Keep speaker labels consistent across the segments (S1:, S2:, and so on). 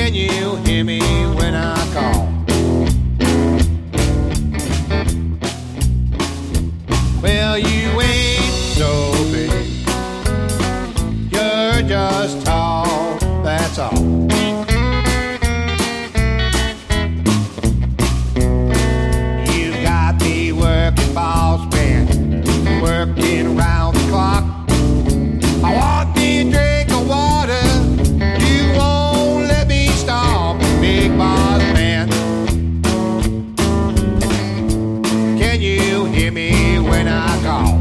S1: Can you hear me when I call? Well, you ain't so big. You're just tall, that's all. You got me working, boss man, working round the clock. I want me a drink of water. You won't let me stop, big boss man. Can you hear me when I call?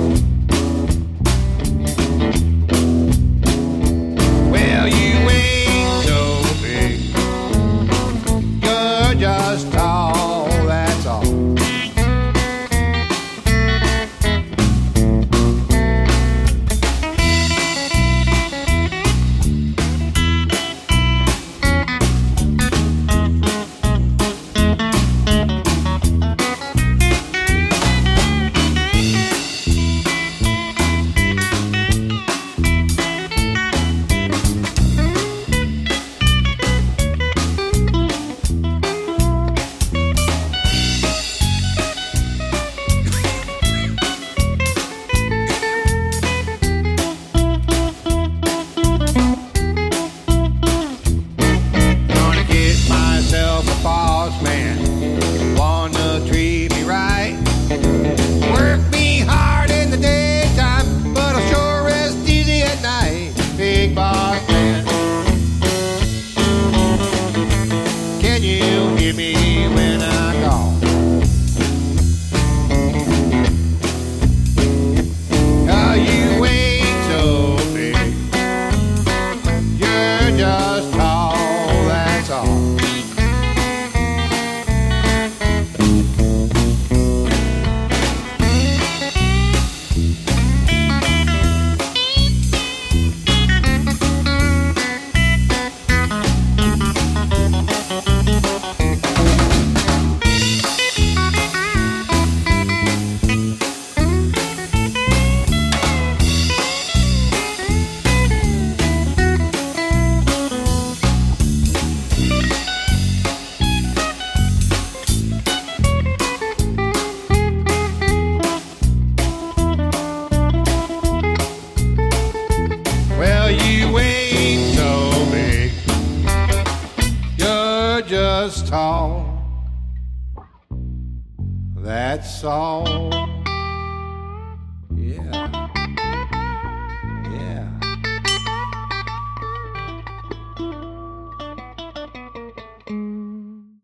S1: Well, you ain't so big. You're just tall, that's all. Boss man, wanna treat me right. Work me hard in the daytime, but I'll sure rest easy at night. Big boss man, can you hear me when I call? Oh, you ain't so big. You're just tall, that's all. Well, you ain't so big. You're just tall. That's all.